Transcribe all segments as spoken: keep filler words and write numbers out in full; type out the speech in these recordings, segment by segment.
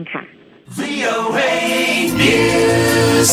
ค่ะวี โอ เอ News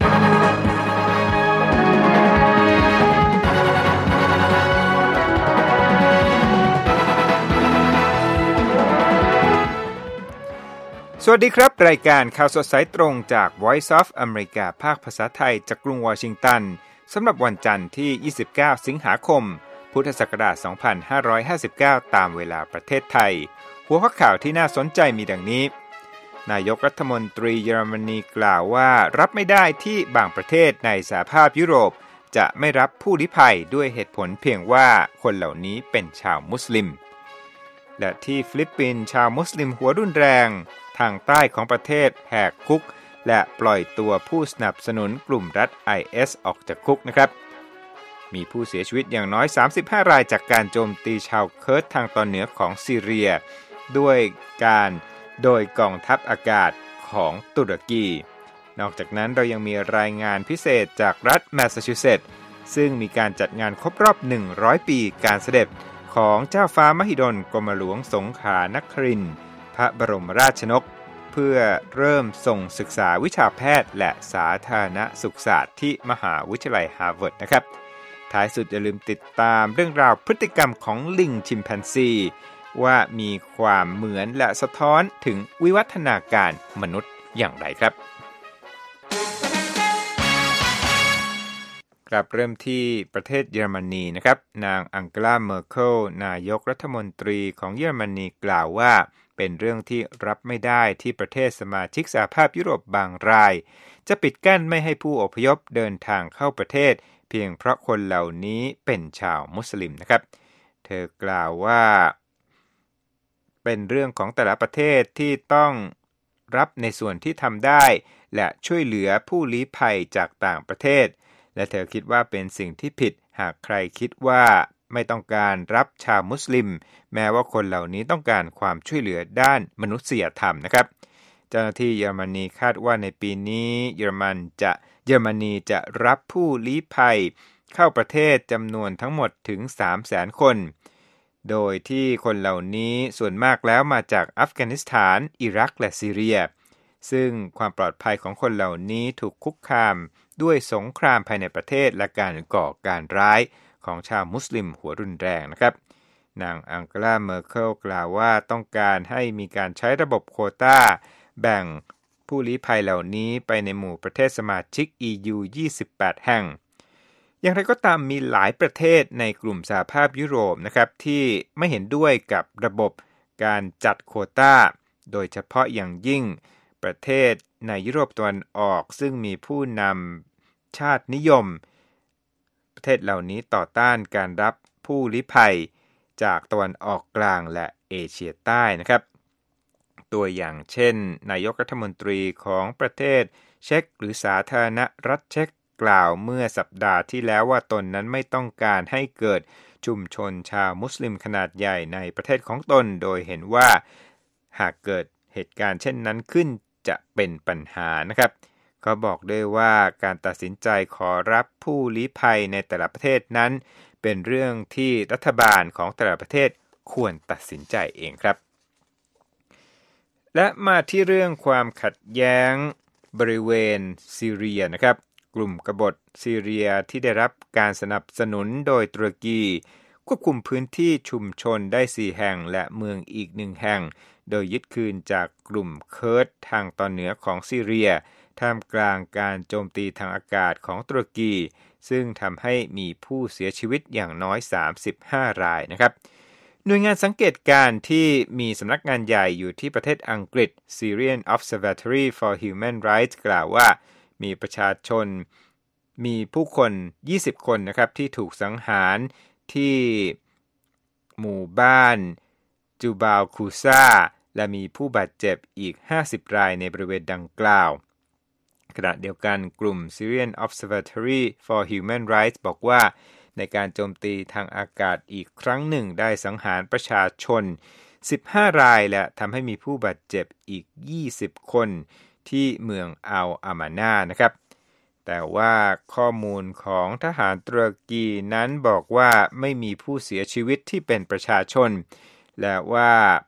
สวัสดีครับรายการข่าวสดสายตรงจาก Voice of America ภาคภาษาไทยจากกรุงวอชิงตันสำหรับวันจันทร์ที่ยี่สิบเก้าสิงหาคมพุทธศักราชสองพันห้าร้อยห้าสิบเก้าตามเวลาประเทศไทยหัวข้อข่าวที่น่าสนใจมีดังนี้นายกรัฐมนตรีเยอรมนีกล่าวว่ารับไม่ได้ที่บางประเทศในสหภาพยุโรปจะไม่รับผู้ลี้ภัยด้วยเหตุผลเพียงว่าคนเหล่านี้เป็นชาวมุสลิมและที่ฟิลิปปินส์ชาวมุสลิมหัวรุนแรงทางใต้ของประเทศแหกคุกและปล่อยตัวผู้สนับสนุนกลุ่มรัฐ ไอ เอส ออกจากคุกนะครับมีผู้เสียชีวิตอย่างน้อยสามสิบห้ารายจากการโจมตีชาวเคิร์ดทางตอนเหนือของซีเรียด้วยการโดยกองทัพอากาศของตุรกีนอกจากนั้นเรายังมีรายงานพิเศษจากรัฐแมสซาชูเซตส์ซึ่งมีการจัดงานครบรอบหนึ่งร้อยปีการเสด็จของเจ้าฟ้ามหิดลกรมหลวงสงขลานครินทร์พระบรมราชชนกเพื่อเริ่มส่งศึกษาวิชาแพทย์และสาธารณสุขศาสตร์ที่มหาวิทยาลัยฮาร์วาร์ดนะครับท้ายสุดอย่าลืมติดตามเรื่องราวพฤติกรรมของลิงชิมแปนซีว่ามีความเหมือนและสะท้อนถึงวิวัฒนาการมนุษย์อย่างไรครับครับเริ่มที่ประเทศเยอรมนีนะครับนางอังเกลาเมอร์เคิลนายกรัฐมนตรีของเยอรมนีกล่าวว่าเป็นเรื่องที่รับไม่ได้ที่ประเทศสมาชิกสหภาพยุโรปบางรายจะปิดกั้นไม่ให้ผู้อพยพเดินทางเข้าประเทศเพียงเพราะคนเหล่านี้เป็นชาวมุสลิมนะครับเธอกล่าวว่าเป็นเรื่องของแต่ละประเทศที่ต้องรับในส่วนที่ทำได้และช่วยเหลือผู้ลี้ภัยจากต่างประเทศและเธอคิดว่าเป็นสิ่งที่ผิดหากใครคิดว่าไม่ต้องการรับชาวมุสลิมแม้ว่าคนเหล่านี้ต้องการความช่วยเหลือด้านมนุษยธรรมนะครับเจ้าหน้าที่เยอรมนีคาดว่าในปีนี้เยอรมันจะเยอรมนีจะรับผู้ลี้ภัยเข้าประเทศจำนวนทั้งหมดถึง สามแสน คนโดยที่คนเหล่านี้ส่วนมากแล้วมาจากอัฟกานิสถานอิรักและซีเรียซึ่งความปลอดภัยของคนเหล่านี้ถูกคุกคามด้วยสงครามภายในประเทศและการก่อการร้ายของชาวมุสลิมหัวรุนแรงนะครับนางอังเกลาเมอร์เคิลกล่าวว่าต้องการให้มีการใช้ระบบโควต้าแบ่งผู้ลี้ภัยเหล่านี้ไปในหมู่ประเทศสมาชิก อี ยู ยี่สิบแปด แห่งอย่างไรก็ตามมีหลายประเทศในกลุ่มสหภาพยุโรปนะครับที่ไม่เห็นด้วยกับระบบการจัดโควต้าโดยเฉพาะอย่างยิ่งประเทศในยุโรปตะวันออกซึ่งมีผู้นำชาตินิยมประเทศเหล่านี้ต่อต้านการรับผู้ลี้ภัยจากตะวันออกกลางและเอเชียใต้นะครับตัวอย่างเช่นนายกรัฐมนตรีของประเทศเช็กหรือสาธารณรัฐเช็กกล่าวเมื่อสัปดาห์ที่แล้วว่าตนนั้นไม่ต้องการให้เกิดชุมชนชาวมุสลิมขนาดใหญ่ในประเทศของตนโดยเห็นว่าหากเกิดเหตุการณ์เช่นนั้นขึ้นจะเป็นปัญหานะครับเขาบอกด้วยว่าการตัดสินใจขอรับผู้ลี้ภัยในแต่ละประเทศนั้นเป็นเรื่องที่รัฐบาลของแต่ละประเทศควรตัดสินใจเองครับและมาที่เรื่องความขัดแย้งบริเวณซีเรียนะครับกลุ่มกบฏซีเรียที่ได้รับการสนับสนุนโดยตุรกีควบคุมพื้นที่ชุมชนได้สี่แห่งและเมืองอีกหนึ่งแห่งโดยยึดคืนจากกลุ่มเคิร์ดทางตอนเหนือของซีเรียท่ามกลางการโจมตีทางอากาศของตุรกีซึ่งทำให้มีผู้เสียชีวิตอย่างน้อยสามสิบห้ารายนะครับหน่วยงานสังเกตการณ์ที่มีสำนักงานใหญ่อยู่ที่ประเทศอังกฤษ Syrian Observatory for Human Rights กล่าวว่ามีประชาชนมีผู้คนยี่สิบคนนะครับที่ถูกสังหารที่หมู่บ้านจูบาลคูซาและมีผู้บาดเจ็บอีกห้าสิบรายในบริเวณดังกล่าวขณะเดียวกันกลุ่ม Syrian Observatory for Human Rights บอกว่าในการโจมตีทางอากาศอีกครั้งหนึ่งได้สังหารประชาชนสิบห้ารายและทำให้มีผู้บาดเจ็บอีกยี่สิบคนที่เมืองอัลอามานานะครับแต่ว่าข้อมูลของทหารตุรกีนั้นบอกว่าไม่มีผู้เสียชีวิตที่เป็นประชาชนและว่า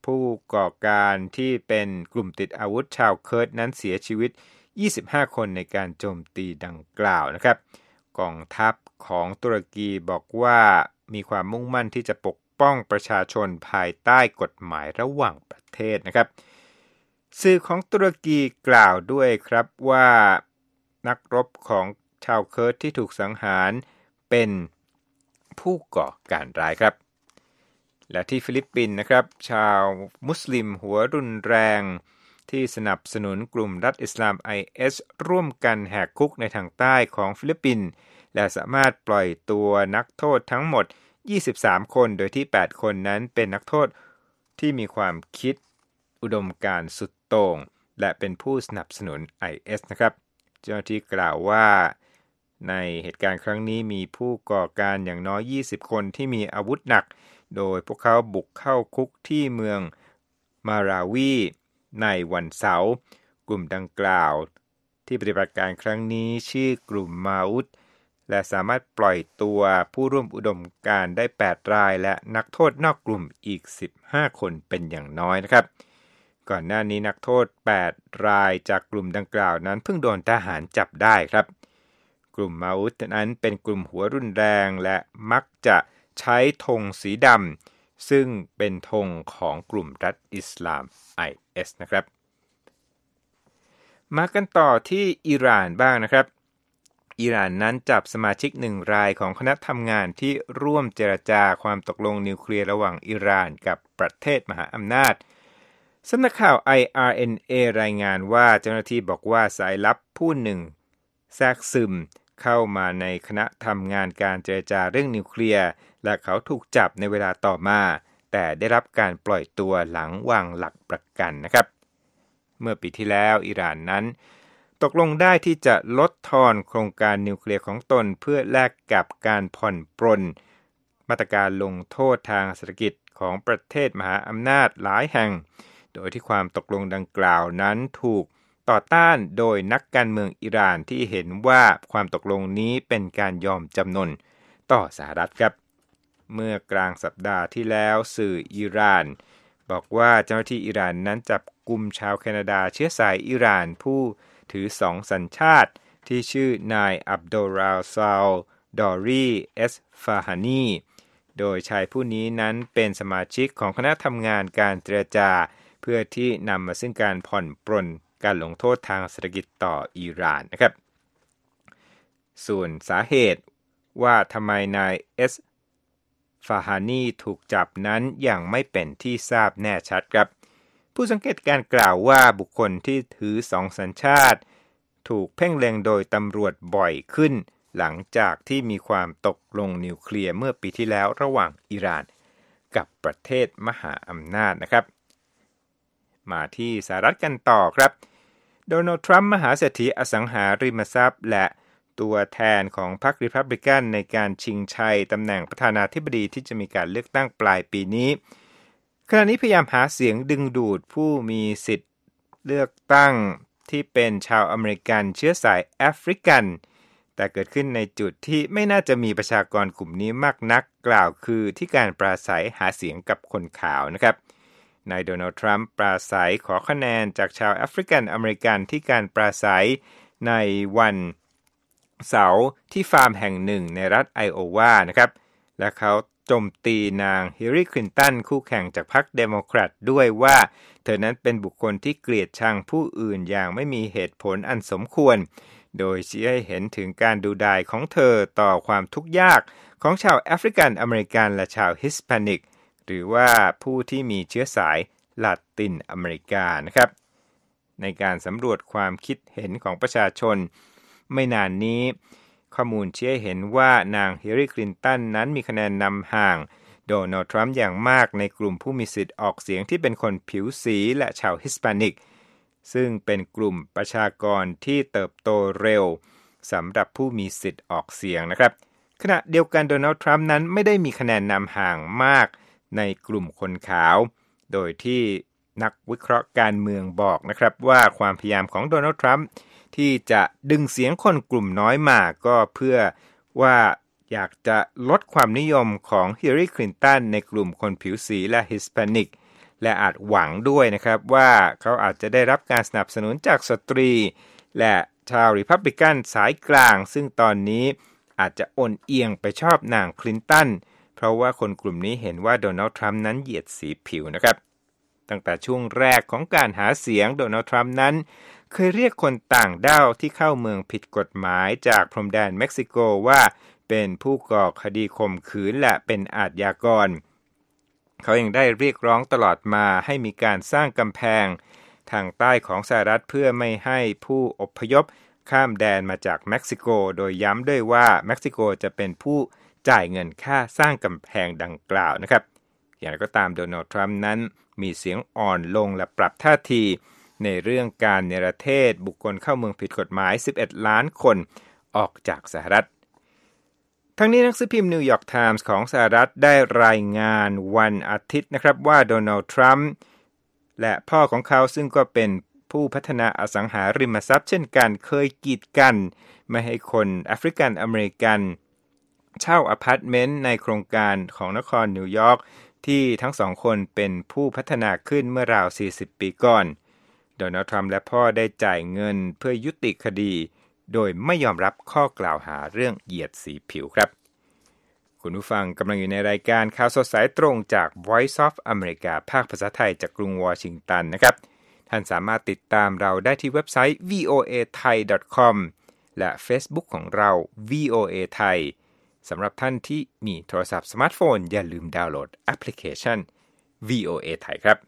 ผู้ก่อการที่เป็นกลุ่มติดอาวุธชาวเคิร์ดนั้นเสียชีวิตยี่สิบห้าคนในการโจมตีดังกล่าวนะครับกองทัพของตุรกีบอกว่ามีความมุ่งมั่นที่จะปกป้องประชาชนภายใต้กฎหมายระหว่างประเทศนะครับสื่อของตุรกีกล่าวด้วยครับว่านักรบของชาวเคิร์ดที่ถูกสังหารเป็นผู้ก่อการร้ายครับและที่ฟิลิปปินส์นะครับชาวมุสลิมหัวรุนแรงที่สนับสนุนกลุ่มรัฐอิสลาม ไอ เอส ร่วมกันแหกคุกในทางใต้ของฟิลิปปินส์และสามารถปล่อยตัวนักโทษทั้งหมดยี่สิบสามคนโดยที่แปดคนนั้นเป็นนักโทษที่มีความคิดอุดมการณ์สุดโต่งและเป็นผู้สนับสนุน ไอ เอส นะครับเจ้าหน้าที่กล่าวว่าในเหตุการณ์ครั้งนี้มีผู้ก่อการอย่างน้อยยี่สิบคนที่มีอาวุธหนักโดยพวกเขาบุกเข้าคุกที่เมืองมาราวีในวันเสาร์กลุ่มดังกล่าวที่ปฏิบัติการครั้งนี้ชื่อกลุ่มมาอุดและสามารถปล่อยตัวผู้ร่วมอุดมการณ์ได้แปดรายและนักโทษนอกกลุ่มอีกสิบห้าคนเป็นอย่างน้อยนะครับก่อนหน้านี้นักโทษแปดรายจากกลุ่มดังกล่าวนั้นเพิ่งโดนทหารจับได้ครับกลุ่มมาอุดนั้นเป็นกลุ่มหัวรุนแรงและมักจะใช้ธงสีดำซึ่งเป็นธงของกลุ่มรัฐอิสลาม ไอ เอส นะครับมากันต่อที่อิหร่านบ้างนะครับอิหร่านนั้นจับสมาชิกหนึ่งรายของคณะทำงานที่ร่วมเจรจาความตกลงนิวเคลียร์ระหว่างอิหร่านกับประเทศมหาอำนาจสำนักข่าว ไอ อาร์ เอ็น เอ รายงานว่าเจ้าหน้าที่บอกว่าสายลับผู้หนึ่งแทรกซึมเข้ามาในคณะทำงานการเจรจาเรื่องนิวเคลียร์และเขาถูกจับในเวลาต่อมาแต่ได้รับการปล่อยตัวหลังวางหลักประกันนะครับเมื่อปีที่แล้วอิหร่านนั้นตกลงได้ที่จะลดทอนโครงการนิวเคลียร์ของตนเพื่อแลกกับการผ่อนปรนมาตรการลงโทษทางเศรษฐกิจของประเทศมหาอำนาจหลายแห่งโดยที่ความตกลงดังกล่าวนั้นถูกต่อต้านโดยนักการเมืองอิหร่านที่เห็นว่าความตกลงนี้เป็นการยอมจำนนต่อสหรัฐครับเมื่อกลางสัปดาห์ที่แล้วสื่ออิหร่านบอกว่าเจ้าหน้าที่อิหร่านนั้นจับกุมชาวแคนาดาเชื้อสายอิหร่านผู้ถือสองสัญชาติที่ชื่อนายอับดุลราซาลดอรีเอสฟาฮานีโดยชายผู้นี้นั้นเป็นสมาชิกของคณะทำงานการเจรจาเพื่อที่นำมาซึ่งการผ่อนปรนการลงโทษทางเศรษฐกิจต่ออิหร่านนะครับส่วนสาเหตุว่าทำไมนายเอสฟาฮานีถูกจับนั้นยังไม่เป็นที่ทราบแน่ชัดครับผู้สังเกตการกล่าวว่าบุคคลที่ถือสองสัญชาติถูกเพ่งเล็งโดยตำรวจบ่อยขึ้นหลังจากที่มีความตกลงนิวเคลียร์เมื่อปีที่แล้วระหว่างอิหร่านกับประเทศมหาอำนาจนะครับมาที่สหรัฐกันต่อครับโดนัลด์ทรัมป์มหาเศรษฐีอสังหาริมทรัพย์และตัวแทนของพรรครีพับลิกันในการชิงชัยตำแหน่งประธานาธิบดีที่จะมีการเลือกตั้งปลายปีนี้ขณะนี้พยายามหาเสียงดึงดูดผู้มีสิทธิ์เลือกตั้งที่เป็นชาวอเมริกันเชื้อสายแอฟริกันแต่เกิดขึ้นในจุดที่ไม่น่าจะมีประชากรกลุ่มนี้มากนักกล่าวคือที่การปราศัยหาเสียงกับคนขาวนะครับนายโดนัลด์ทรัมป์ปราศัยขอคะแนนจากชาวแอฟริกันอเมริกันที่การปราศัยในวันเสาร์ที่ฟาร์มแห่งหนึ่งในรัฐไอโอวานะครับและเขาโจมตีนางฮิลลารีคลินตันคู่แข่งจากพรรคเดโมแครตด้วยว่าเธอนั้นเป็นบุคคลที่เกลียดชังผู้อื่นอย่างไม่มีเหตุผลอันสมควรโดยชี้ให้เห็นถึงการดูดายของเธอต่อความทุกข์ยากของชาวแอฟริกันอเมริกันและชาวฮิสแปนิกหรือว่าผู้ที่มีเชื้อสายลาตินอเมริกานะครับในการสำรวจความคิดเห็นของประชาชนไม่นานนี้ข้อมูลชี้ให้เห็นว่านางฮิลลารีคลินตันนั้นมีคะแนนนำห่างโดนัลด์ทรัมป์อย่างมากในกลุ่มผู้มีสิทธิ์ออกเสียงที่เป็นคนผิวสีและชาวฮิสแปนิกซึ่งเป็นกลุ่มประชากรที่เติบโตเร็วสำหรับผู้มีสิทธิ์ออกเสียงนะครับขณะเดียวกันโดนัลด์ทรัมป์นั้นไม่ได้มีคะแนนนำห่างมากในกลุ่มคนขาวโดยที่นักวิเคราะห์การเมืองบอกนะครับว่าความพยายามของโดนัลด์ทรัมป์ที่จะดึงเสียงคนกลุ่มน้อยมาก็เพื่อว่าอยากจะลดความนิยมของฮิลลารีคลินตันในกลุ่มคนผิวสีและฮิสแปนิกและอาจหวังด้วยนะครับว่าเขาอาจจะได้รับการสนับสนุนจากสตรีและชาวริพับลิกันสายกลางซึ่งตอนนี้อาจจะอ่อนเอียงไปชอบนางคลินตันเพราะว่าคนกลุ่มนี้เห็นว่าโดนัลด์ทรัมป์นั้นเหยียดสีผิวนะครับตั้งแต่ช่วงแรกของการหาเสียงโดนัลด์ทรัมป์นั้นเคยเรียกคนต่างด้าวที่เข้าเมืองผิดกฎหมายจากพรมแดนเม็กซิโกว่าเป็นผู้ก่อคดีข่มขืนและเป็นอาชญากรเขายังได้เรียกร้องตลอดมาให้มีการสร้างกำแพงทางใต้ของสหรัฐเพื่อไม่ให้ผู้อพยพข้ามแดนมาจากเม็กซิโกโดยย้ำด้วยว่าเม็กซิโกจะเป็นผู้จ่ายเงินค่าสร้างกำแพงดังกล่าวนะครับอย่างไรก็ตามโดนัลด์ทรัมป์นั้นมีเสียงอ่อนลงและปรับท่าทีในเรื่องการเนรเทศบุคคลเข้าเมืองผิดกฎหมายสิบเอ็ดล้านคนออกจากสหรัฐทั้งนี้หนังสือพิมพ์นิวยอร์กไทมส์ของสหรัฐได้รายงานวันอาทิตย์นะครับว่าโดนัลด์ทรัมป์และพ่อของเขาซึ่งก็เป็นผู้พัฒนาอสังหาริมทรัพย์เช่นกันเคยกีดกันไม่ให้คนแอฟริกันอเมริกันเช่าอพาร์ตเมนต์ในโครงการของนครนิวยอร์กที่ทั้งสองคนเป็นผู้พัฒนาขึ้นเมื่อราวสี่สิบปีก่อนโดนัลด์ทรัมป์และพ่อได้จ่ายเงินเพื่อยุติคดีโดยไม่ยอมรับข้อกล่าวหาเรื่องเหยียดสีผิวครับคุณผู้ฟังกำลังอยู่ในรายการข่าวสดสายตรงจาก Voice of America ภาคภาษาไทยจากกรุงวอชิงตันนะครับท่านสามารถติดตามเราได้ที่เว็บไซต์ วี โอ เอ ไทย ดอท คอม และ Facebook ของเรา วี โอ เอ ไทยสำหรับท่านที่มีโทรศัพท์สมาร์ทโฟนอย่าลืมดาวน์โหลดแอปพลิเคชัน วี โอ เอ ไทยครับ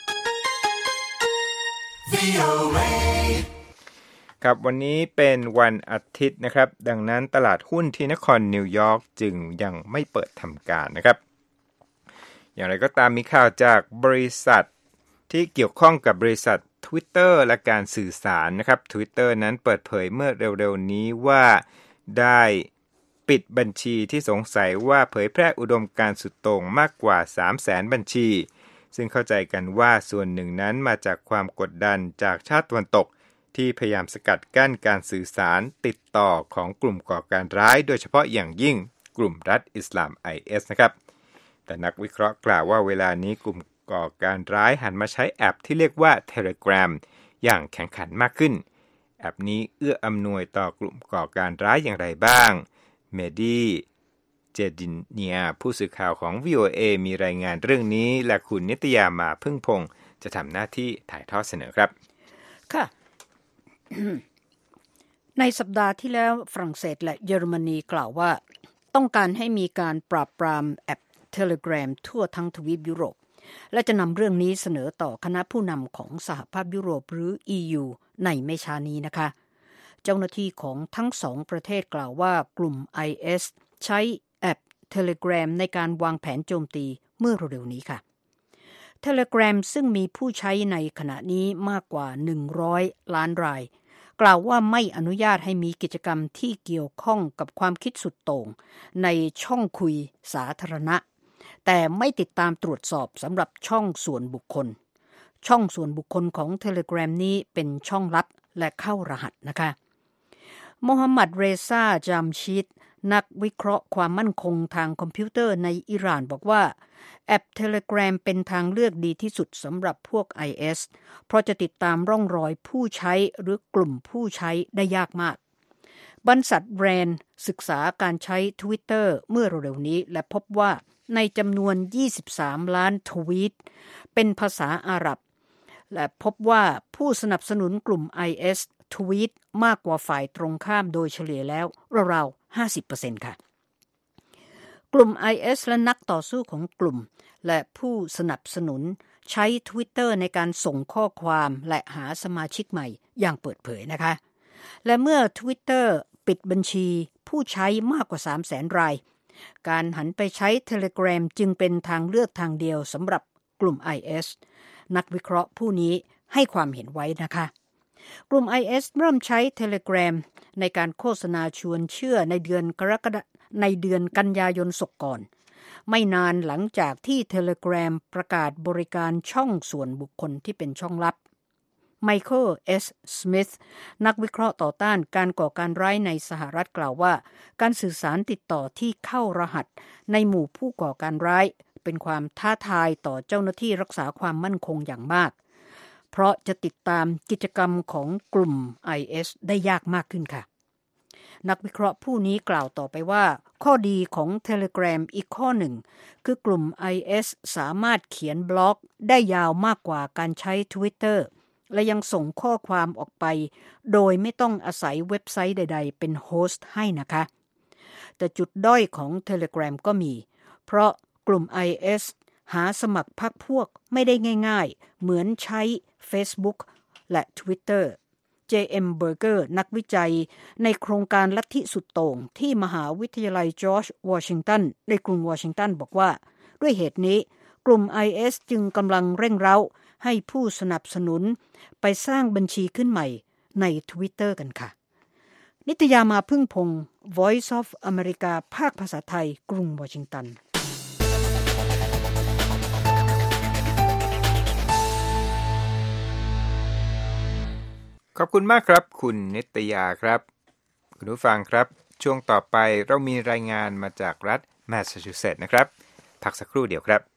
วี โอ เอ ครับวันนี้เป็นวันอาทิตย์นะครับดังนั้นตลาดหุ้นที่นครนิวยอร์กจึงยังไม่เปิดทำการนะครับอย่างไรก็ตามมีข่าวจากบริษัทที่เกี่ยวข้องกับบริษัท Twitter และการสื่อสารนะครับ Twitter นั้นเปิดเผยเมื่อเร็วๆนี้ว่าได้ปิดบัญชีที่สงสัยว่าเผยแพร่อุดมการณ์สุดโต่งมากกว่า สามแสน บัญชีซึ่งเข้าใจกันว่าส่วนหนึ่งนั้นมาจากความกดดันจากชาติตะวันตกที่พยายามสกัดกั้นการสื่อสารติดต่อของกลุ่มก่อการร้ายโดยเฉพาะอย่างยิ่งกลุ่มรัฐอิสลาม ไอ เอส นะครับแต่นักวิเคราะห์กล่าวว่าเวลานี้กลุ่มก่อการร้ายหันมาใช้แอปที่เรียกว่า Telegram อย่างแข่งขันมากขึ้นแอปนี้เอื้ออำนวยต่อกลุ่มก่อการร้ายอย่างไรบ้างเมดีเจดิเนียผู้สื่อข่าวของ วี โอ เอ มีรายงานเรื่องนี้และคุณนิตยามาพึ่งพงษ์จะทำหน้าที่ถ่ายทอดเสนอครับค่ะ ในสัปดาห์ที่แล้วฝรั่งเศสและเยอรมนีกล่าวว่าต้องการให้มีการปราบปรามแอป Telegram ทั่วทั้งทวีปยุโรปและจะนำเรื่องนี้เสนอต่อคณะผู้นำของสหภาพยุโรปหรือ อี ยู ในไม่ช้านี้นะคะเจ้าหน้าที่ของทั้งสองประเทศกล่าวว่ากลุ่ม ไอ เอส ใช้แอป Telegram ในการวางแผนโจมตีเมื่อเร็วๆนี้ค่ะ Telegram ซึ่งมีผู้ใช้ในขณะนี้มากกว่าหนึ่งร้อยล้านรายกล่าวว่าไม่อนุญาตให้มีกิจกรรมที่เกี่ยวข้องกับความคิดสุดโต่งในช่องคุยสาธารณะแต่ไม่ติดตามตรวจสอบสำหรับช่องส่วนบุคคลช่องส่วนบุคคลของ Telegram นี้เป็นช่องลับและเข้ารหัสนะคะโมฮัมหมัดเรซาจามชีดนักวิเคราะห์ความมั่นคงทางคอมพิวเตอร์ในอิหร่านบอกว่าแอป Telegram เป็นทางเลือกดีที่สุดสำหรับพวก ไอ เอส เพราะจะติดตามร่องรอยผู้ใช้หรือกลุ่มผู้ใช้ได้ยากมากบรรษัทแบรนด์ศึกษาการใช้ Twitter เมื่อเร็วๆนี้และพบว่าในจำนวนยี่สิบสามล้านทวีตเป็นภาษาอาหรับและพบว่าผู้สนับสนุนกลุ่ม ไอ เอส ทวีตมากกว่าฝ่ายตรงข้ามโดยเฉลี่ยแล้วราวๆ ห้าสิบเปอร์เซ็นต์ ค่ะกลุ่ม ไอ เอส และนักต่อสู้ของกลุ่มและผู้สนับสนุนใช้ Twitter ในการส่งข้อความและหาสมาชิกใหม่อย่างเปิดเผยนะคะและเมื่อ Twitter ปิดบัญชีผู้ใช้มากกว่า สามแสน รายการหันไปใช้ Telegram จึงเป็นทางเลือกทางเดียวสำหรับกลุ่ม ไอ เอส นักวิเคราะห์ผู้นี้ให้ความเห็นไว้นะคะกลุ่ม ไอ เอส เริ่มใช้ Telegram ในการโฆษณาชวนเชื่อในเดือนกรกฎาคมในเดือนกันยายนศกก่อนไม่นานหลังจากที่ Telegram ประกาศบริการช่องส่วนบุคคลที่เป็นช่องลับไมเคิล เอส สมิธนักวิเคราะห์ต่อต้านการก่อการร้ายในสหรัฐกล่าวว่าการสื่อสารติดต่อที่เข้ารหัสในหมู่ผู้ก่อการร้ายเป็นความท้าทายต่อเจ้าหน้าที่รักษาความมั่นคงอย่างมากเพราะจะติดตามกิจกรรมของกลุ่ม ไอ เอส ได้ยากมากขึ้นค่ะนักวิเคราะห์ผู้นี้กล่าวต่อไปว่าข้อดีของ Telegram อีกข้อหนึ่งคือกลุ่ม ไอ เอส สามารถเขียนบล็อกได้ยาวมากกว่าการใช้ Twitter และยังส่งข้อความออกไปโดยไม่ต้องอาศัยเว็บไซต์ใดๆเป็นโฮสต์ให้นะคะแต่จุดด้อยของ Telegram ก็มีเพราะกลุ่ม ไอ เอส หาสมัครพรรคพวกไม่ได้ง่ายๆเหมือนใช้ Facebook และ Twitter เจ เอ็ม Berger นักวิจัยในโครงการลัทธิสุดโต่งที่มหาวิทยาลัยจอร์จวอชิงตันในกรุงวอชิงตันบอกว่าด้วยเหตุนี้กลุ่ม ไอ เอส จึงกำลังเร่งเร้าให้ผู้สนับสนุนไปสร้างบัญชีขึ้นใหม่ใน Twitter กันค่ะนิตยามาพึ่งพงศ์ Voice of America ภาคภาษาไทยกรุงวอชิงตันขอบคุณมากครับคุณนิตยาครับคุณผู้ฟังครับช่วงต่อไปเรามีรายงานมาจากรัฐแมสซาชูเซตส์นะครับพักสักครู่เดียวครับ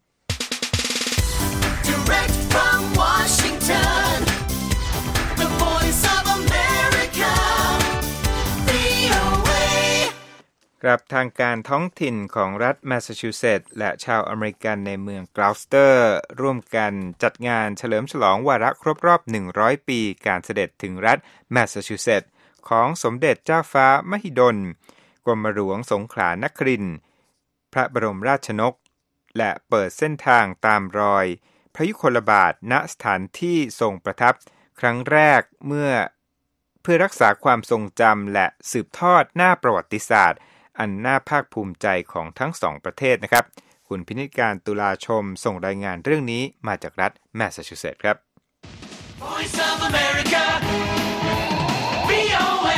Direct from Washington, the voice of America, วี โอ เอครับทางการท้องถิ่นของรัฐแมสซาชูเซตส์และชาวอเมริกันในเมืองกลาวสเตอร์ร่วมกันจัดงานเฉลิมฉลองวาระครบรอบหนึ่งร้อยปีการเสด็จถึงรัฐแมสซาชูเซตส์ของสมเด็จเจ้าฟ้ามหิดลกรมหลวงสงขลานครินทร์พระบรมราชชนกและเปิดเส้นทางตามรอยพระยุคลบาทณสถานที่ทรงประทับครั้งแรกเมื่อเพื่อรักษาความทรงจำและสืบทอดหน้าประวัติศาสตร์อันน่าภาคภูมิใจของทั้งสองประเทศนะครับคุณพินิจการตุลาชมส่งรายงานเรื่องนี้มาจากรัฐแมสซาชูเซตส์ครับ Voice of America, วี โอ เอ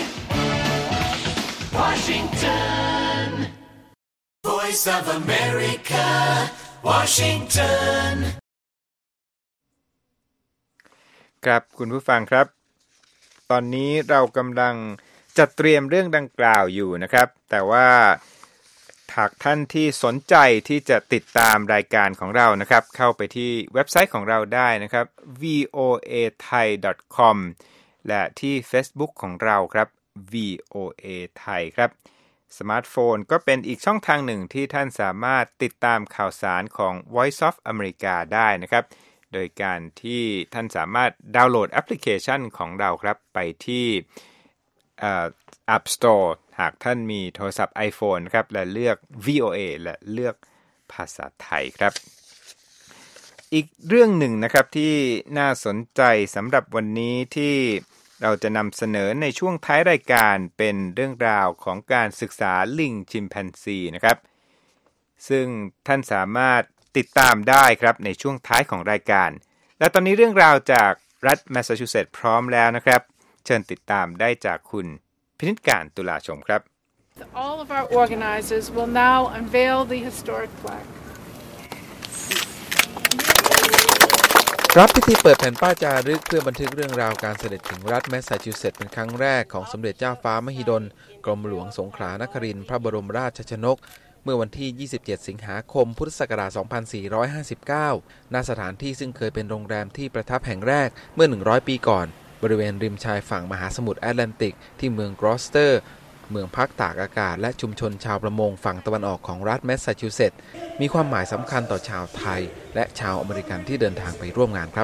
Washington, Voice of America, Washington ครับคุณผู้ฟังครับตอนนี้เรากำลังจัดเตรียมเรื่องดังกล่าวอยู่นะครับแต่ว่าหากท่านที่สนใจที่จะติดตามรายการของเรานะครับเข้าไปที่เว็บไซต์ของเราได้นะครับ วี โอ เอ ไทย ดอท คอม และที่ Facebook ของเราครับ วี โอ เอ ไทยครับสมาร์ทโฟนก็เป็นอีกช่องทางหนึ่งที่ท่านสามารถติดตามข่าวสารของ Voice of America ได้นะครับโดยการที่ท่านสามารถดาวน์โหลดแอปพลิเคชันของเราครับไปที่App Store หากท่านมีโทรศัพท์ iPhone ครับและเลือก วี โอ เอ และเลือกภาษาไทยครับอีกเรื่องหนึ่งนะครับที่น่าสนใจสำหรับวันนี้ที่เราจะนำเสนอในช่วงท้ายรายการเป็นเรื่องราวของการศึกษาลิงชิมแปนซีนะครับซึ่งท่านสามารถติดตามได้ครับในช่วงท้ายของรายการและตอนนี้เรื่องราวจากรัฐแมสซาชูเซตส์พร้อมแล้วนะครับเชิญติดตามได้จากคุณพินิจการตุลาชมครับ All of our organizers will now unveil the historic plaque. รับพิธีเปิดแผ่นป้ายจารึกเพื่อบันทึกเรื่องราวการเสด็จถึงรัฐแมสซาชูเซตส์เป็นครั้งแรกของสมเด็จเจ้าฟ้ามหิดลกรมหลวงสงขลานครินทร์พระบรมราชชนกเมื่อวันที่ ยี่สิบเจ็ด สิงหาคม พุทธศักราช สองพันสี่ร้อยห้าสิบเก้า ณ สถานที่ซึ่งเคยเป็นโรงแรมที่ประทับแห่งแรกเมื่อ หนึ่งร้อย ปีก่อนบริเวณริมชายฝั่งมหาสมุทรแอตแลนติกที่เมืองกรอสเตอร์เมืองพักตากอากาศและชุมชนชาวประมงฝั่งตะวันออกของรัฐแมสซาชูเซตส์มีความหมายสำคัญต่อชาวไทยและชาวอเมริกันที่เดินทางไปร่วมงานครับ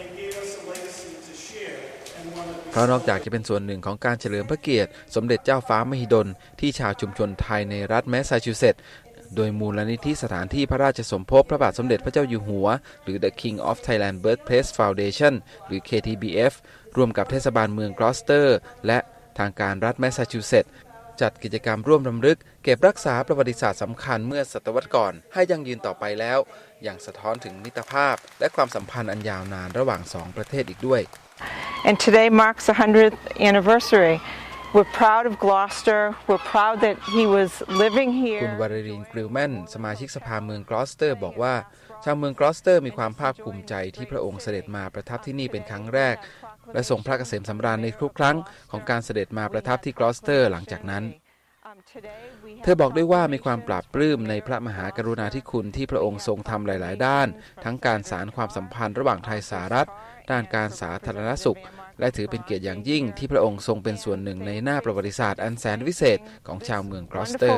เพราะนอกจากจะเป็นส่วนหนึ่งของการเฉลิมพระเกียรติสมเด็จเจ้าฟ้ามหิดลที่ชาวชุมชนไทยในรัฐแมสซาชูเซตส์โดยมูลนิธิสถานที่พระราชสมภพพระบาทสมเด็จพระเจ้าอยู่หัวหรือ The King of Thailand Birthplace Foundation หรือ เค ที บี เอฟ ร่วมกับเทศบาลเมืองกลอสเตอร์และทางการรัฐแมสซาชูเซตส์จัดกิจกรรมร่วมรำลึกเก็บรักษาประวัติศาสตร์สำคัญเมื่อศตวรรษก่อนให้ยั่งยืนต่อไปแล้วอย่างสะท้อนถึงมิตรภาพและความสัมพันธ์อันยาวนานระหว่างสองประเทศอีกด้วย And today marks the one hundredth anniversary. We're proud of Gloucester. We're proud that he was living here. คุณวารินกริลแมนสมาชิกสภาเมืองกลอสเตอร์บอกว่าชาวเมืองกลอสเตอร์มีความภาคภูมิใจที่พระองค์เสด็จมาประทับที่นี่เป็นครั้งแรกและทรงพระเกษมสำราญในทุกครั้งของการเสด็จมาประทับที่กลอสเตอร์หลังจากนั้นเธอบอกด้วยว่ามีความปลาบปลื้มในพระมหากรุณาธิคุณที่พระองค์ทรงทำหลายๆด้านทั้งการสานความสัมพันธ์ระหว่างไทยสหรัฐด้านการสาธารณสุขและถือเป็นเกียรติอย่างยิ่งที่พระองค์ทรงเป็นส่วนหนึ่งในหน้าประวัติศาสตร์อันแสนวิเศษของชาวเมืองกลอสเตอร์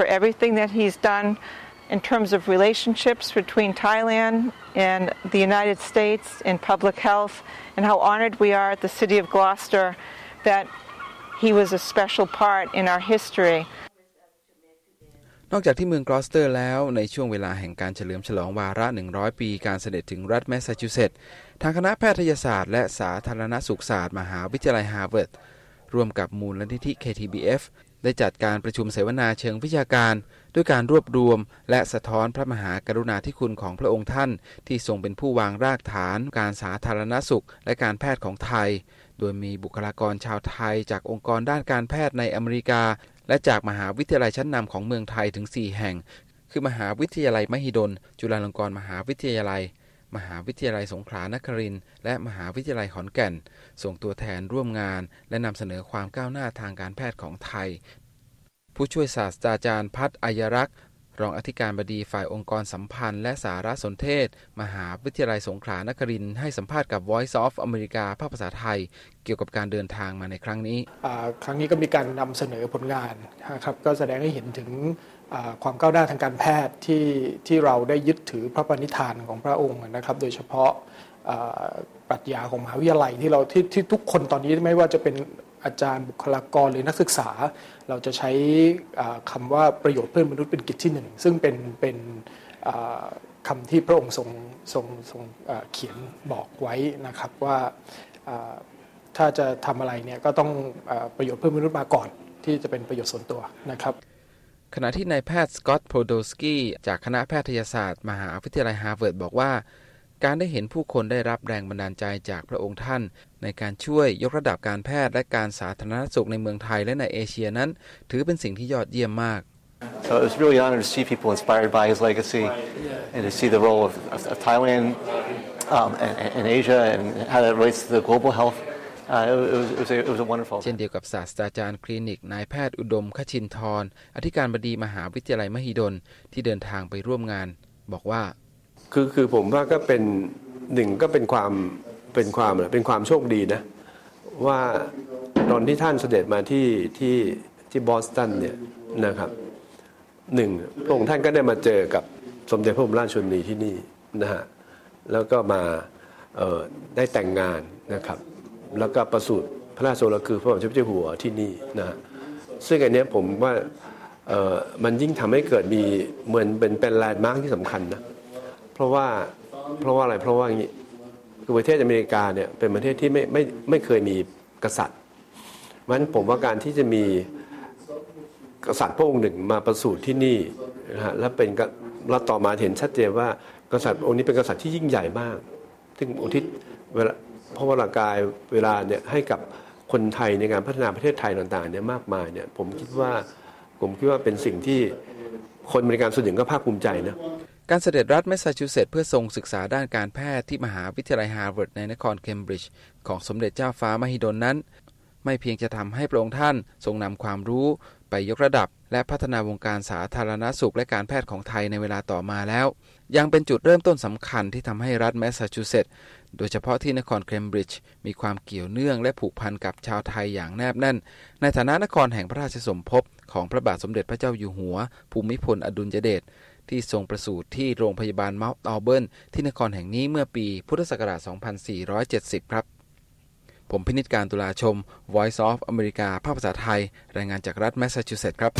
in terms of relationships between Thailand and the United States in public health, and how honored we are at the city of Gloucester that he was a special part in our history. นอกจากที่เมืองกลอสเตอร์แล้วในช่วงเวลาแห่งการเฉลิมฉลองวาระหนึ่งร้อยปีการเสด็จถึงรัฐแมสซาชูเซตส์ทางคณะแพทยศาสตร์และสาธารณสุขศาสตร์มหาวิทยาลัยฮาร์วาร์ดร่วมกับมูลนิธิ เค ที บี เอฟ ได้จัดการประชุมเสวนาเชิงวิชาการด้วยการรวบรวมและสะท้อนพระมหากรุณาธิคุณของพระองค์ท่านที่ทรงเป็นผู้วางรากฐานการสาธารณสุขและการแพทย์ของไทยโดยมีบุคลากรชาวไทยจากองค์กรด้านการแพทย์ในอเมริกาและจากมหาวิทยาลัยชั้นนำของเมืองไทยถึงสี่แห่งคือมหาวิทยาลัยมหิดลจุฬาลงกรณ์มหาวิทยาลัยมหาวิทยาลัยสงขลานครินทร์และมหาวิทยาลัยขอนแก่นส่งตัวแทนร่วมงานและนำเสนอความก้าวหน้าทางการแพทย์ของไทยผู้ช่วยศาสตราจารย์พัฒน์อัยรักษ์รองอธิการบดีฝ่ายองค์กรสัมพันธ์และสารสนเทศมหาวิทยาลัยสงขลานครินทร์ให้สัมภาษณ์กับ Voice of America ภาคภาษาไทยเกี่ยวกับการเดินทางมาในครั้งนี้ครั้งนี้ก็มีการนำเสนอผลงานนะครับก็แสดงให้เห็นถึงความก้าวหน้าทางการแพทย์ที่ที่เราได้ยึดถือพระปณิธานของพระองค์นะครับโดยเฉพาะปรัชญาของมหาวิทยาลัยที่เราที่ที่ทุกคนตอนนี้ไม่ว่าจะเป็นอาจารย์บุคลากรหรือนักศึกษาเราจะใช้คำว่าประโยชน์เพื่อนมนุษย์เป็นกิจที่หนึ่งซึ่งเป็นเป็นคำที่พระองค์ทรงทรงทรงเขียนบอกไว้นะครับว่าถ้าจะทำอะไรเนี่ยก็ต้องประโยชน์เพื่อนมนุษย์มาก่อนที่จะเป็นประโยชน์ส่วนตัวนะครับขณะที่นายแพทย์สกอตต์โพโดสกี้จากคณะแพทยศาสตร์มหาวิทยาลัยฮาร์วาร์ดบอกว่าการได้เห็นผู้คนได้รับแรงบันดาลใจจากพระองค์ท่านในการช่วยยกระดับการแพทย์และการสาธารณสุขในเมืองไทยและในเอเชียนั้นถือเป็นสิ่งที่ยอดเยี่ยมมาก So it was really an honor to see people inspired by his legacy and to see the role of, of, of Thailand um, and, and Asia and how that relates to the global health. Uh, it, was, it, was a, it was a wonderful. เช่นเดียวกับศาสตราจารย์คลินิกนายแพทย์อุดมคชินทร์อธิการบดีมหาวิทยาลัยมหิดลที่เดินทางไปร่วมงานบอกว่าคือคือผมว่าก็เป็นหนึ่งก็เป็นความเป็นความเป็นความโชคดีนะว่าตอนที่ท่านเสด็จมาที่ที่ที่บอสตันเนี่ยนะครับหนึ่งพระองค์ท่านก็ได้มาเจอกับสมเด็จพระบรมราชชนนีที่นี่นะฮะแล้วก็มาเอ่อได้แต่งงานนะครับแล้วก็ประสูติพระราชโอรสคือพระบาทสมเด็จพระเจ้าอยู่หัวที่นี่นะซึ่งอันนี้ผมว่าเอ่อมันยิ่งทำให้เกิดมีเหมือนเป็นเป็นแลนด์มาร์คที่สำคัญนะเพราะว่าเพราะว่าอะไรเพราะว่าอย่างนี้คือประเทศอเมริกาเนี่ยเป็นประเทศที่ไม่ไม่ไม่เคยมีกษัตริย์เพราะฉะนั้นผมว่าการที่จะมีกษัตริย์พระองค์หนึ่งมาประสูติที่นี่นะฮะแล้วเป็นเราต่อมาเห็นชัดเจนว่ากษัตริย์องค์นี้เป็นกษัตริย์ที่ยิ่งใหญ่มากซึ่งอุทิศเวลาพระวรากายเวลาเนี่ยให้กับคนไทยในการพัฒนาประเทศไทยต่างๆเนี่ยมากมายเนี่ยผมคิดว่าผมคิดว่าเป็นสิ่งที่คนอเมริกันส่วนใหญ่ก็ภาคภูมิใจนะการเสด็จรัฐแมสซาชูเซตส์เพื่อทรงศึกษาด้านการแพทย์ที่มหาวิทยาลัยฮาร์วาร์ดในนครเคมบริดจ์ของสมเด็จเจ้าฟ้ามหิดลนั้นไม่เพียงจะทำให้พระองค์ท่านทรงนำความรู้ไปยกระดับและพัฒนาวงการสาธารณสุขและการแพทย์ของไทยในเวลาต่อมาแล้วยังเป็นจุดเริ่มต้นสำคัญที่ทำให้รัฐแมสซาชูเซตส์โดยเฉพาะที่นครเคมบริดจ์มีความเกี่ยวเนื่องและผูกพันกับชาวไทยอย่างแนบแน่นในฐานะนครแห่งพระราชสมภพของพระบาทสมเด็จพระเจ้าอยู่หัวภูมิพลอดุลยเดชที่ทรงประสูติที่โรงพยาบาลเมาท์อัลเบิร์นที่นครแห่งนี้เมื่อปีพุทธศักราช สองพันสี่ร้อยเจ็ดสิบ ครับผมพินิจการตุลาชม Voice of America ภาคภาษาไทยรายงานจากรัฐแมสซาชูเซตส์ครับ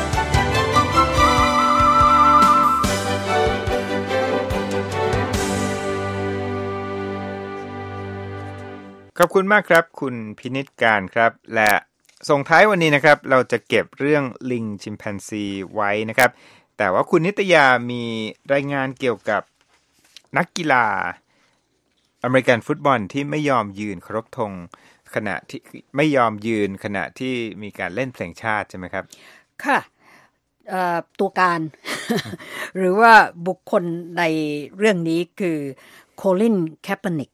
ขอบคุณมากครับคุณพินิจการครับและส่งท้ายวันนี้นะครับเราจะเก็บเรื่องลิงชิมแปนซีไว้นะครับแต่ว่าคุณนิตยามีรายงานเกี่ยวกับนักกีฬาอเมริกันฟุตบอลที่ไม่ยอมยืนเคารพธงขณะที่ไม่ยอมยืนขณะที่มีการเล่นเพลงชาติใช่ไหมครับค่ะตัวการ หรือว่าบุคคลในเรื่องนี้คือโคลินแคปเปอร์นิก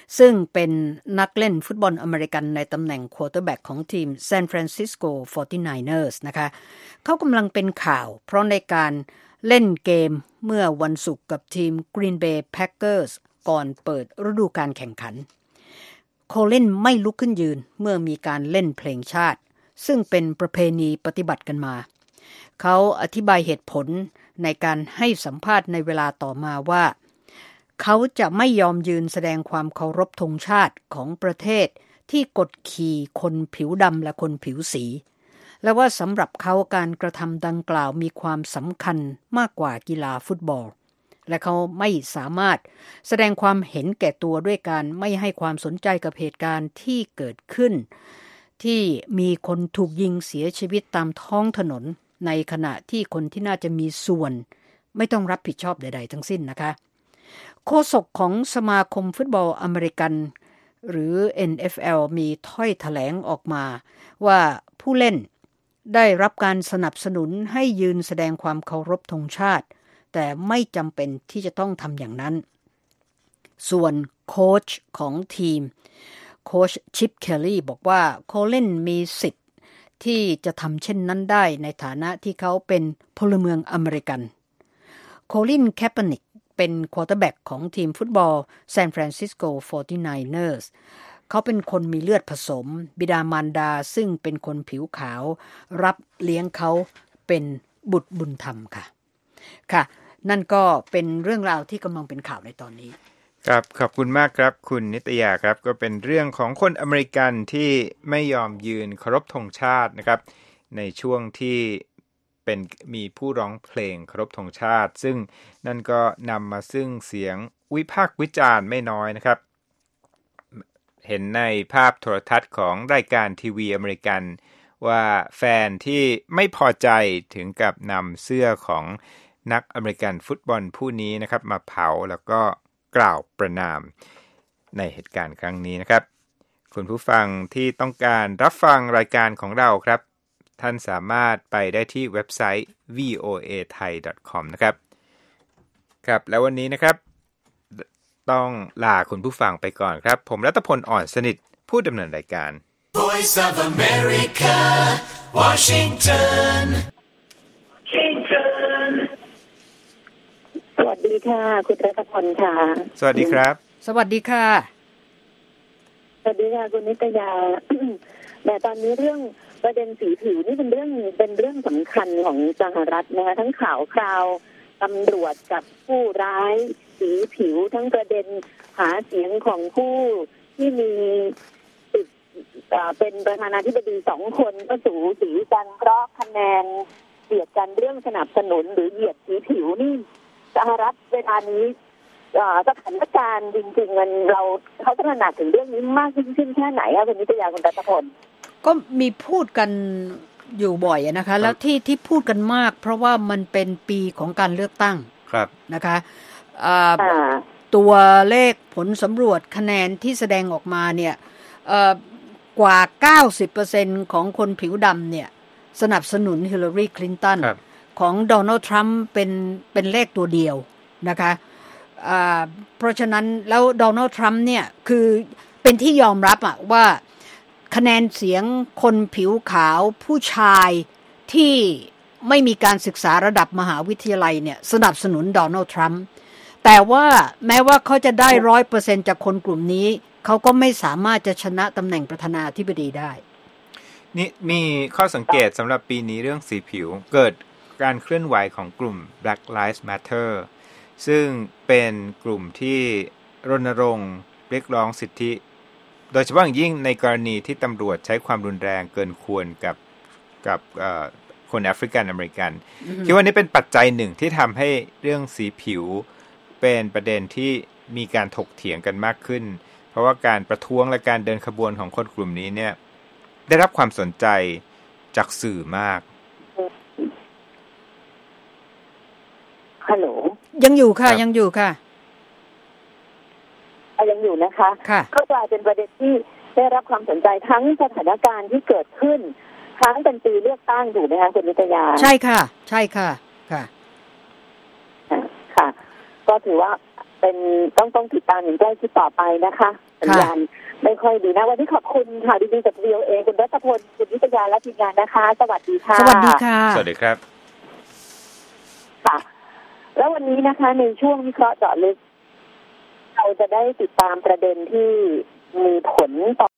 ซึ่งเป็นนักเล่นฟุตบอลอเมริกันในตำแหน่งควอเตอร์แบ็กของทีม San Francisco ฟอร์ตี้ไนเนอร์ส นะคะเขากำลังเป็นข่าวเพราะในการเล่นเกมเมื่อวันศุกร์กับทีม Green Bay Packers ก่อนเปิดฤดูกาลแข่งขันโคลินไม่ลุกขึ้นยืนเมื่อมีการเล่นเพลงชาติซึ่งเป็นประเพณีปฏิบัติกันมาเขาอธิบายเหตุผลในการให้สัมภาษณ์ในเวลาต่อมาว่าเขาจะไม่ยอมยืนแสดงความเคารพธงชาติของประเทศที่กดขี่คนผิวดำและคนผิวสีและว่าสำหรับเขาการกระทำดังกล่าวมีความสำคัญมากกว่ากีฬาฟุตบอลและเขาไม่สามารถแสดงความเห็นแก่ตัวด้วยการไม่ให้ความสนใจกับเหตุการณ์ที่เกิดขึ้นที่มีคนถูกยิงเสียชีวิตตามท้องถนนในขณะที่คนที่น่าจะมีส่วนไม่ต้องรับผิดชอบใดๆทั้งสิ้นนะคะโฆษกของสมาคมฟุตบอลอเมริกันหรือ เอ็น เอฟ แอล มีถ้อยแถลงออกมาว่าผู้เล่นได้รับการสนับสนุนให้ยืนแสดงความเคารพธงชาติแต่ไม่จำเป็นที่จะต้องทำอย่างนั้นส่วนโค้ชของทีมโค้ชชิปเคลลี่บอกว่าโคลินมีสิทธิ์ที่จะทำเช่นนั้นได้ในฐานะที่เขาเป็นพลเมืองอเมริกันโคลินแคปเปอร์นิกเป็นควอเตอร์แบ็กของทีมฟุตบอล San Francisco ฟอร์ตี้ไนเนอร์ส เขาเป็นคนมีเลือดผสมบิดามารดาซึ่งเป็นคนผิวขาวรับเลี้ยงเขาเป็นบุตรบุญธรรมค่ะค่ะนั่นก็เป็นเรื่องราวที่กำลังเป็นข่าวในตอนนี้ครับขอบคุณมากครับคุณนิตยาครับก็เป็นเรื่องของคนอเมริกันที่ไม่ยอมยืนเคารพธงชาตินะครับในช่วงที่เป็นมีผู้ร้องเพลงเคารพธงชาติซึ่งนั่นก็นำมาซึ่งเสียงวิพากษ์วิจารณ์ไม่น้อยนะครับเห็นในภาพโทรทัศน์ของรายการทีวีอเมริกันว่าแฟนที่ไม่พอใจถึงกับนำเสื้อของนักอเมริกันฟุตบอลผู้นี้นะครับมาเผาแล้วก็กล่าวประณามในเหตุการณ์ครั้งนี้นะครับคุณผู้ฟังที่ต้องการรับฟังรายการของเราครับท่านสามารถไปได้ที่เว็บไซต์ วี โอ เอ ไทย ดอท คอม นะครับครับแล้ววันนี้นะครับต้องลาคุณผู้ฟังไปก่อนครับผมรัตพลอ่อนสนิทผู้ดำเนินรายการ Voice of America Washington Washington สวัสดีค่ะคุณรัตพลค่ะสวัสดีครับสวัสดีค่ะสวัสดีค่ะคุณนิตยา แต่ตอนนี้เรื่องประเด็นสีผิวนี่เป็นเรื่องเป็นเรื่องสำคัญของสหรัฐนะคะทั้งข่าวคราวตำรวจกับผู้ร้ายสีผิวทั้งประเด็นหาเสียงของผู้ที่มีติดเป็นประธานาธิบดีสองคนก็สูสีกันเพราะคะแนนเสียดกันเรื่องสนับสนุนหรือเหยียดสีผิวนี่สหรัฐเวลานี้สถานการณ์จริงๆมันเราเขาตระหนักถึงเรื่องนี้มากยิ่งขึ้นแค่ไหนคะคุณนิตยาคุณรัตพลก็มีพูดกันอยู่บ่อยนะคะแล้วที่ที่พูดกันมากเพราะว่ามันเป็นปีของการเลือกตั้งครับนะคะตัวเลขผลสำรวจคะแนนที่แสดงออกมาเนี่ยกว่า เก้าสิบเปอร์เซ็นต์ ของคนผิวดำเนี่ยสนับสนุนฮิลลารีคลินตันของโดนัลด์ทรัมป์เป็นเป็นเลขตัวเดียวนะคะเพราะฉะนั้นแล้วโดนัลด์ทรัมป์เนี่ยคือเป็นที่ยอมรับอะว่าคะแนนเสียงคนผิวขาวผู้ชายที่ไม่มีการศึกษาระดับมหาวิทยาลัยเนี่ยสนับสนุนโดนัลด์ทรัมป์แต่ว่าแม้ว่าเขาจะได้ ร้อยเปอร์เซ็นต์ จากคนกลุ่มนี้เขาก็ไม่สามารถจะชนะตำแหน่งประธานาธิบดีได้นี่มีข้อสังเกตสำหรับปีนี้เรื่องสีผิวเกิดการเคลื่อนไหวของกลุ่ม Black Lives Matter ซึ่งเป็นกลุ่มที่รณรงค์เรียกร้องสิทธิโดยเฉพาะอย่างยิ่งในกรณีที่ตำรวจใช้ความรุนแรงเกินควรกับกับคนแอฟริกันอเมริกัน mm-hmm. คิดว่านี่เป็นปัจจัยหนึ่งที่ทำให้เรื่องสีผิวเป็นประเด็นที่มีการถกเถียงกันมากขึ้นเพราะว่าการประท้วงและการเดินขบวนของคนกลุ่มนี้เนี่ยได้รับความสนใจจากสื่อมากฮัลโหลยังอยู่ค่ะยังอยู่ค่ะยังอยู่นะคะก็กลายเป็นประเด็นที่ได้รับความสนใจทั้งสถานการณ์ที่เกิดขึ้นทั้งเป็นปีเลือกตั้งถูกไหมคะคุณนิตยาใช่ค่ะใช่ค่ะค่ะค่ะก็ถือว่าเป็นต้องต้องติดตามอย่างใกล้ชิดต่อไปนะคะสัญญาณไม่ค่อยดีนะวันนี้ขอบคุณค่ะดีๆจาก วี โอ เอ คุณรัตพลคุณนิตยาและทีมงานนะคะสวัสดีค่ะสวัสดีค่ะสวัสดีครับค่ะแล้ววันนี้นะคะในช่วงวิเคราะห์เจาะลึกเราจะได้ติดตามประเด็นที่มีผลต่อ